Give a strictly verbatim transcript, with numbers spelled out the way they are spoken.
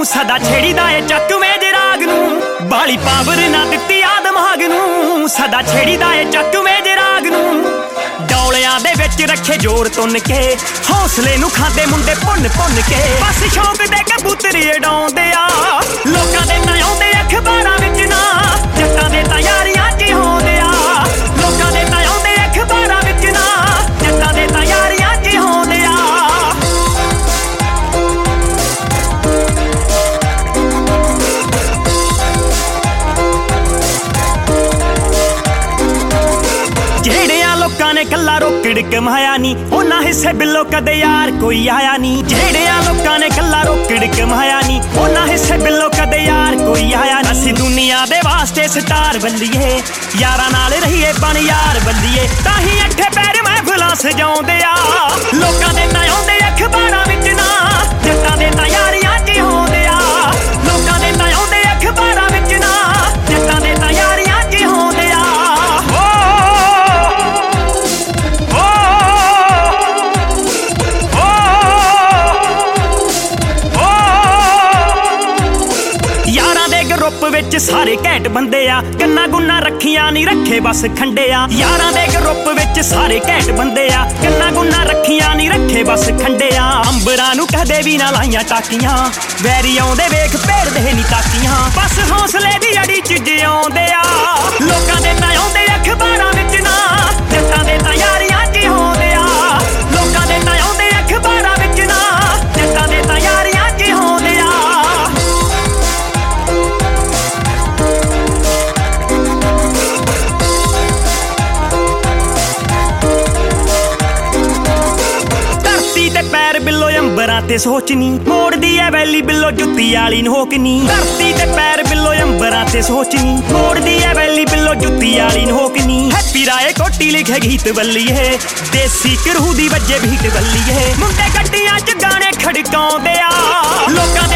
सदा छेड़ीदा ए चकवे जे राग नूं बाली पावर ना दित्ती आ दिमाग नूं सदा छेड़ीदा ए चकवे जे राग नूं डौलियां दे विच रखे जोर तुन के हौसले नूं खांदे मुंडे भुन भुन के बस शौक दे कबूतर उडाउंदे आ लोकां दे ना आउंदे अखबारां विच ना जट्टां दे तां यारियां च होंदे आ लोकां दे तां आउंदे अखबारां विच ना जट्टां दे तां यारियां च होंदे आ जेड़ियां लोकां ने कल्ला रोकड़ कमाया नी उन्हां हिस्से बिल्लो कदे यार कोई आया नी जेड़ियां लोकां ने कल्ला रोकड़ कमाया नी उन्हां हिस्से बिल्लो कदे यार कोई आया नी असीं दुनिया दे वास्ते स्टार बल्लिए यारां नाल रहीए बन यार बल्लिए ताहीं अठे पैर महफिलां सजाउंदे आ लोकां दे तां आउंदे अखबारां विच ना जट्टां दे तां यारियां च होंदे आ लोकां दे तां आउंदे अखबारां विच ना जट्टां दे तां यारियां च होंदे आ ग्रुप विच सारे घैंट बंदे आ गन्ना गुन्ना रखियां नी रखे बस खंडे आ यारां दे ग्रुप विच सारे घैंट बंदे आ गन्ना गुन्ना रखियां नी रखे बस खंडे आ अंबरां नूं कदे भी ना लाइयां टाकियां वैरी आउंदे वेख भेड़दे नी ताकियां बस हौसले दी अड़ी च जिउंदे आ लोकां दे तां आउंदे अखबारां विच ना जट्टां दे तां यारियां च होंदे आ लोकां दे तां आउंदे अखबारां विच ना जट्टां दे तां यारियां च होंदे आ पैर बिल्लो अंबरां ते सोचनी मोड़दी ऐ वैली बिल्लो जुत्ती आली नोक नी धरती ते पैर बिल्लो अंबरां ते सोचनी मोड़दी ऐ वैली बिल्लो जुत्ती आली नोक नी हैप्पी राय कोटी लिखे गीत बल्लिए देसी घरू दी वज्जे बीट बल्लिए मुंडे गड्डियां च गाने खड़काउंदे आ लोकां